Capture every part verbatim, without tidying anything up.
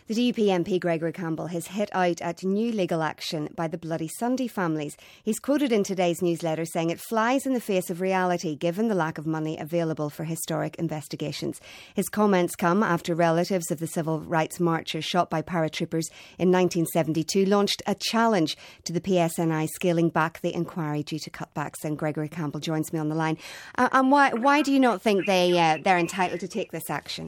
The D U P M P Gregory Campbell has hit out at new legal action by the Bloody Sunday families. He's quoted in today's newsletter saying it flies in the face of reality given the lack of money available for historic investigations. His comments come after relatives of the civil rights marchers shot by paratroopers in nineteen seventy-two launched a challenge to the P S N I scaling back the inquiry due to cutbacks. And Gregory Campbell joins me on the line. Uh, and why, why do you not think they, uh, they're entitled to take this action?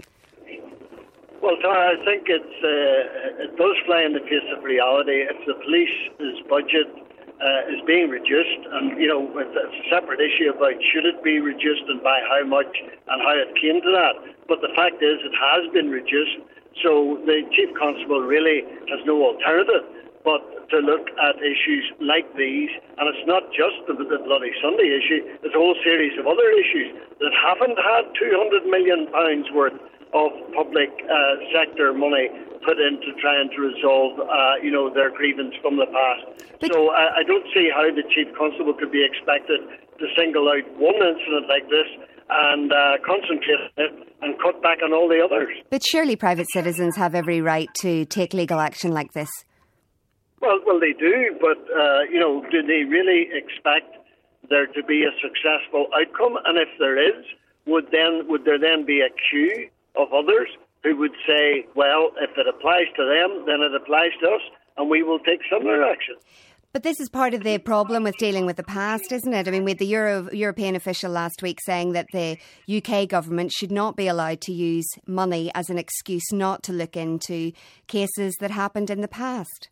Well, Tara, I think it's, uh, it does fly in the face of reality. If the police's budget uh, is being reduced, and, you know, it's a separate issue about should it be reduced and by how much and how it came to that. But the fact is it has been reduced, so the Chief Constable really has no alternative but to look at issues like these. And it's not just the, the Bloody Sunday issue, there's a whole series of other issues that haven't had two hundred million pounds worth of public uh, sector money put into trying to resolve, uh, you know, their grievance from the past. But so I, I don't see how the Chief Constable could be expected to single out one incident like this and uh, concentrate on it and cut back on all the others. But surely private citizens have every right to take legal action like this. Well, well, they do, but, uh, you know, do they really expect there to be a successful outcome? And if there is, would then would there then be a queue of others who would say, well, if it applies to them, then it applies to us, and we will take similar action? But this is part of the problem with dealing with the past, isn't it? I mean, we had the Euro- European official last week saying that the U K government should not be allowed to use money as an excuse not to look into cases that happened in the past.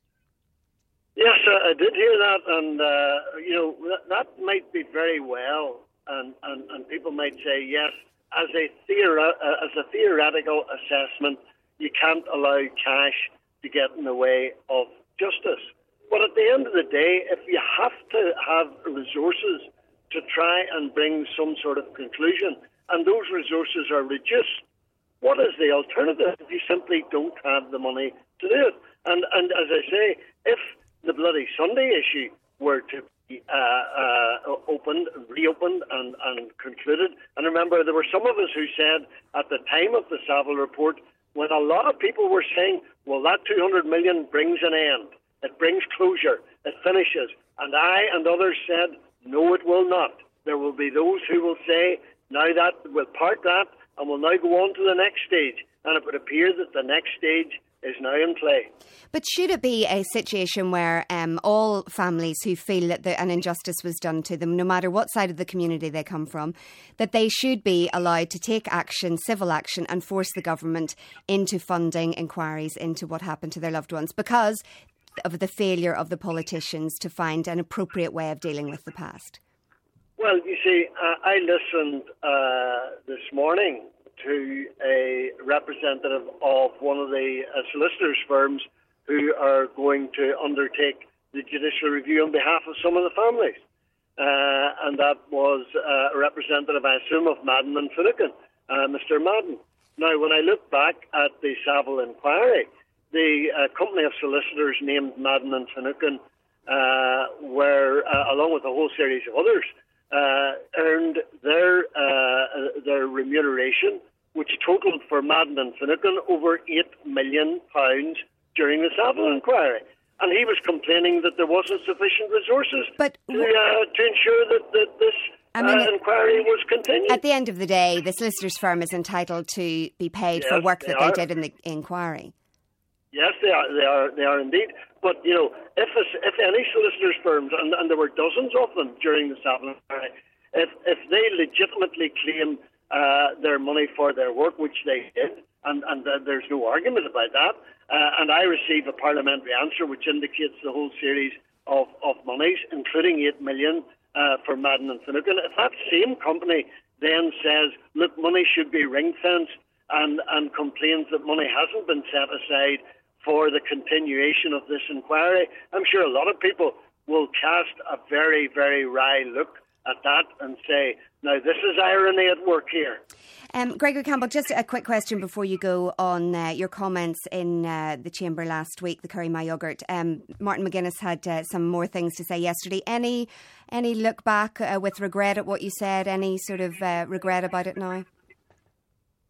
Yes, uh, I did hear that, and, uh, you know, that, that might be very well, and, and, and people might say, yes, as a, theori- uh, as a theoretical assessment, you can't allow cash to get in the way of justice. But at the end of the day, if you have to have resources to try and bring some sort of conclusion, and those resources are reduced, what is the alternative if you simply don't have the money to do it? And, and as I say, if the Bloody Sunday issue were to be uh, uh, opened, reopened and, and concluded. And remember, there were some of us who said at the time of the Savile report, when a lot of people were saying, well, that two hundred million brings an end, it brings closure, it finishes. And I and others said, no, it will not. There will be those who will say, now that we'll park that and we'll now go on to the next stage. And it would appear that the next stage is now in play. But should it be a situation where um, all families who feel that the, an injustice was done to them, no matter what side of the community they come from, that they should be allowed to take action, civil action, and force the government into funding inquiries into what happened to their loved ones because of the failure of the politicians to find an appropriate way of dealing with the past? Well, you see, uh, I listened uh, this morning to a representative of one of the uh, solicitors' firms who are going to undertake the judicial review on behalf of some of the families. Uh, and that was uh, a representative, I assume, of Madden and Finucane, uh, Mister Madden. Now, when I look back at the Savile inquiry, the uh, company of solicitors named Madden and Finucane uh, were, uh, along with a whole series of others, Uh, earned their uh, their remuneration, which totaled for Madden and Finucane over eight million pounds during the Savile inquiry. And he was complaining that there wasn't sufficient resources but, to, uh, to ensure that, that this I mean, uh, inquiry was continued. At the end of the day, the solicitor's firm is entitled to be paid yes, for work that are. they did in the inquiry. Yes, they are. They are. They are indeed. But you know, if a, if any solicitors' firms, and, and there were dozens of them during the Savile inquiry, if if they legitimately claim uh, their money for their work, which they did, and and uh, there's no argument about that, uh, and I receive a parliamentary answer which indicates the whole series of of monies, including eight million uh, for Madden and Finucane. If that same company then says, look, money should be ring fenced, and and complains that money hasn't been set aside for the continuation of this inquiry, I'm sure a lot of people will cast a very, very wry look at that and say, now this is irony at work here. Um, Gregory Campbell, just a quick question before you go on uh, your comments in uh, the Chamber last week, the Curry My Yoghurt. Um, Martin McGuinness had uh, some more things to say yesterday. Any any look back uh, with regret at what you said? Any sort of uh, regret about it now?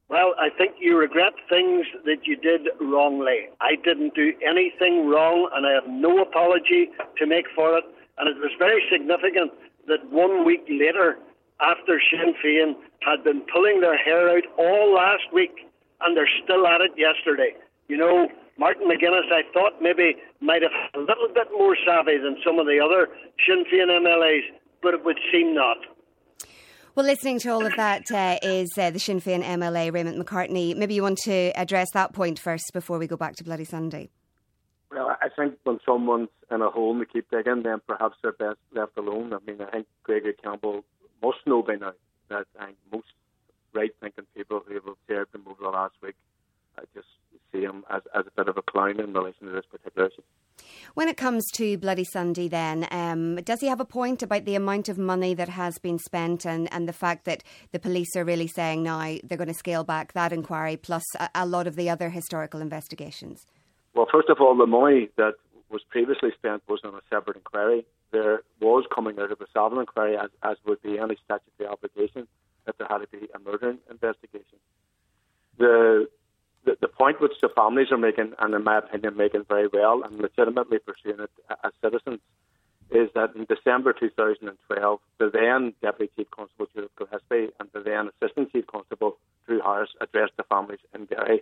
Well, I think you regret things that you did wrongly. I didn't do anything wrong, and I have no apology to make for it. And it was very significant that one week later, after Sinn Féin had been pulling their hair out all last week, and they're still at it yesterday. You know, Martin McGuinness, I thought maybe might have a little bit more savvy than some of the other Sinn Féin M L As, but it would seem not. Well, listening to all of that uh, is uh, the Sinn Féin M L A, Raymond McCartney. Maybe you want to address that point first before we go back to Bloody Sunday. Well, I think when someone's in a hole and they keep digging, then perhaps they're best left alone. I mean, I think Gregory Campbell must know by now that I think most right-thinking people who have observed him over the last week I just see him as, as a bit of a clown in relation to this particular issue. When it comes to Bloody Sunday then, um, does he have a point about the amount of money that has been spent and, and the fact that the police are really saying now they're going to scale back that inquiry plus a, a lot of the other historical investigations? Well, first of all, the money that was previously spent was on a separate inquiry. There was coming out of a Savile inquiry, as, as would be any statutory obligation, that there had to be a murder investigation. The The, the point which the families are making, and in my opinion making very well and legitimately pursuing it as citizens, is that in December two thousand twelve, the then Deputy Chief Constable Judith Gillespie and the then Assistant Chief Constable Drew Harris addressed the families in Derry.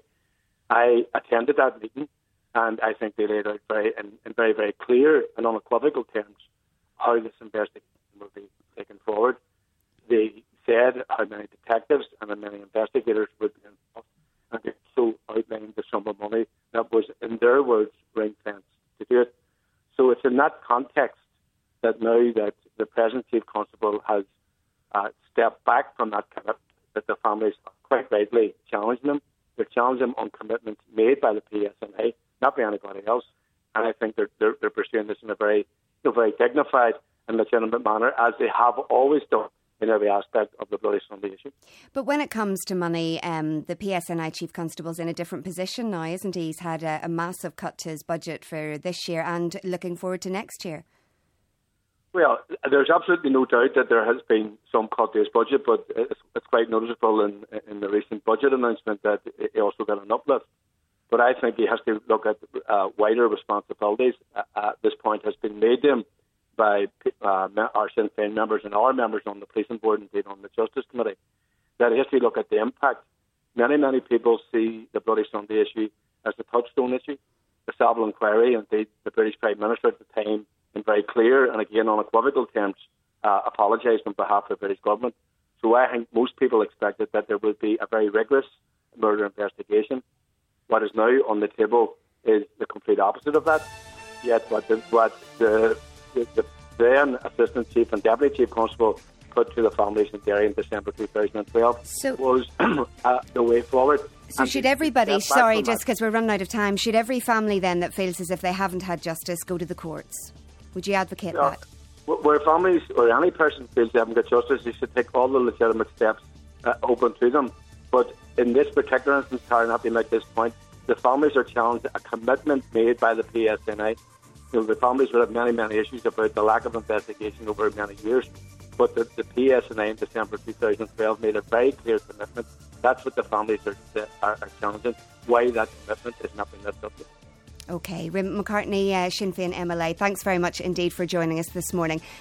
I attended that meeting, and I think they laid out very in, in very, very clear and unequivocal terms how this investigation will be taken forward. They said how many detectives and how many investigators would be involved, and they also outlined the sum of money that was, in their words, ring-fenced to do it. So it's in that context that now that the present Chief Constable has uh, stepped back from that commitment, that the families are quite rightly challenging them. They're challenging them on commitments made by the P S N I, not by anybody else. And I think they're, they're, they're pursuing this in a very, you know, very dignified and legitimate manner, as they have always done in every aspect of the Bloody Sunday issue. But when it comes to money, um, the P S N I Chief Constable's in a different position now, isn't he? He's had a, a massive cut to his budget for this year and looking forward to next year. Well, there's absolutely no doubt that there has been some cut to his budget, but it's, it's quite noticeable in, in the recent budget announcement that he also got an uplift. But I think he has to look at uh, wider responsibilities. Uh, uh, this point has been made to him by uh, our Sinn Féin members and our members on the Policing Board, indeed on the Justice Committee, that he has to look at the impact. Many, many people see the Bloody Sunday issue as the touchstone issue. The Savile inquiry, indeed the British Prime Minister at the time, in very clear and again unequivocal terms, uh, apologised on behalf of the British government. So I think most people expected that there would be a very rigorous murder investigation. What is now on the table is the complete opposite of that. Yet what the, what the, the, the then Assistant Chief and Deputy Chief Constable put to the families in Derry in December two thousand twelve so, was uh, the way forward. So should everybody, sorry, just because we're running out of time, should every family then that feels as if they haven't had justice go to the courts? Would you advocate yeah. that? Where families or any person feels they haven't got justice, they should take all the legitimate steps uh, open to them. But in this particular instance, Karen, happy to make this point, the families are challenged a commitment made by the P S N I. You know, the families will have many, many issues about the lack of investigation over many years. But the, the P S N I in December two thousand twelve made a very clear commitment. That's what the families are, are, are challenging. Why that commitment is not being lived up to. OK, Raymond McCartney, uh, Sinn Féin M L A, thanks very much indeed for joining us this morning.